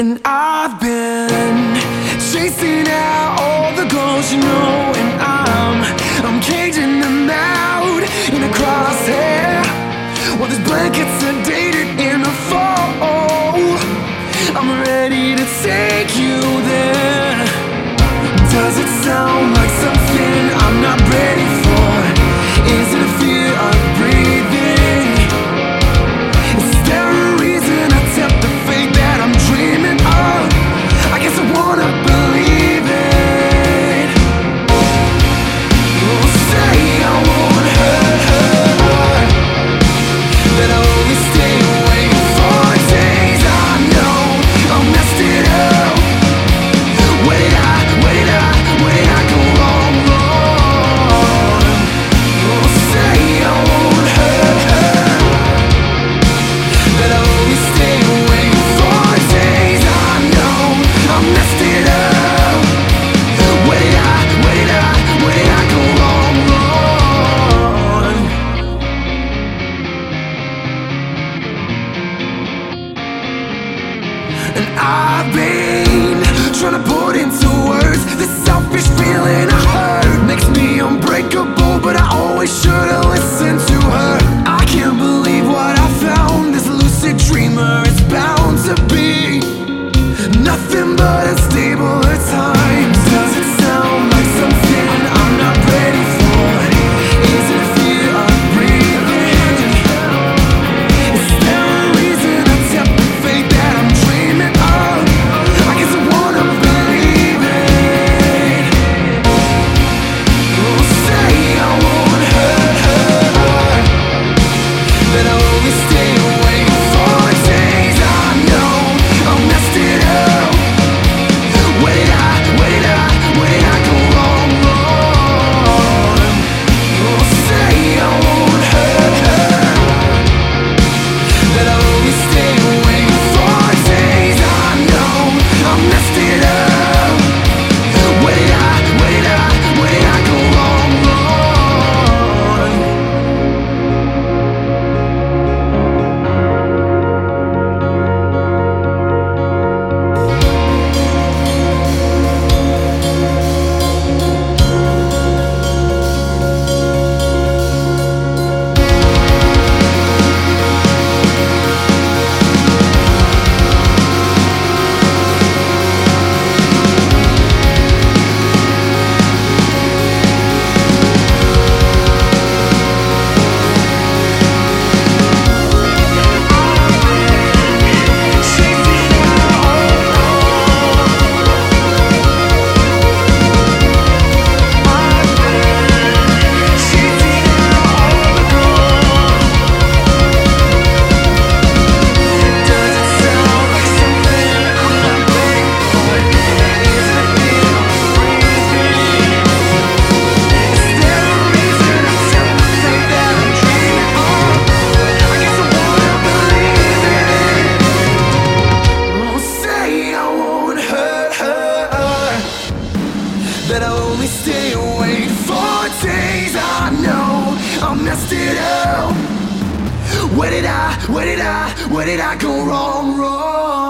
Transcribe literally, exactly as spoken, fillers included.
And I've been chasing out all the goals, you know, and I'm I'm caging them out in a crosshair. Well, these blankets are dated in the fall. I'm ready to take you there. Does it sound like something I'm not ready for? Is it a fear of breathing? Is there a reason I tempt the fate that I'm dreaming of? I guess I wanna believe it. Oh, say I won't hurt her, that I'll only stay awake for days. I know I messed it up. Where did I, where did I, where did I go wrong, wrong? Oh, say I won't hurt her, that I'll only stay awake for days. I know I messed it up. Where did I, where did I, where did I go wrong, wrong? And I've been trying to put into words the selfish feeling I hurt. Makes me unbreakable, but I always should've listened to her. I can't believe what I found. This lucid dreamer is bound to be nothing but unstable at times. Does it sound like something I'm not ready for? Is it a fear of breathing? Is there a reason I tempt the fate that I'm dreaming of? I guess I wanna believe it. Oh, say I won't hurt her, that I'll only stay awake for days. I know I messed it up. Where did I, where did I, where did I go wrong, wrong? Oh, say I won't hurt her, that I'll only stay awake for days. I know I messed it up. Where did I, where did I, where did I go wrong, wrong? That I'll only stay awake for days. I know I messed it up. Where did I, where did I, where did I go wrong, wrong?